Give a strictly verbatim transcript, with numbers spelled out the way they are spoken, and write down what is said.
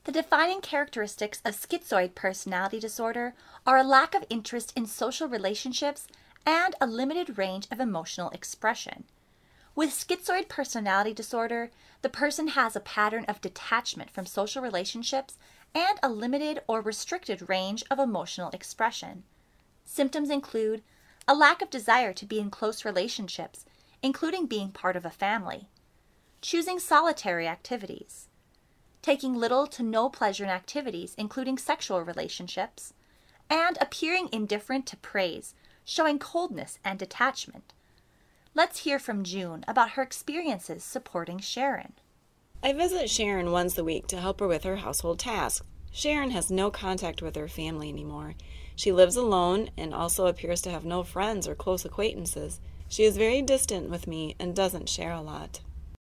The defining characteristics of schizoid personality disorder are a lack of interest in social relationships and a limited range of emotional expression. With schizoid personality disorder, the person has a pattern of detachment from social relationships and a limited or restricted range of emotional expression. Symptoms include a lack of desire to be in close relationships, including being part of a family, choosing solitary activities, taking little to no pleasure in activities, including sexual relationships, and appearing indifferent to praise, showing coldness and detachment. Let's hear from June about her experiences supporting Sharon. I visit Sharon once a week to help her with her household tasks. Sharon has no contact with her family anymore. She lives alone and also appears to have no friends or close acquaintances. She is very distant with me and doesn't share a lot.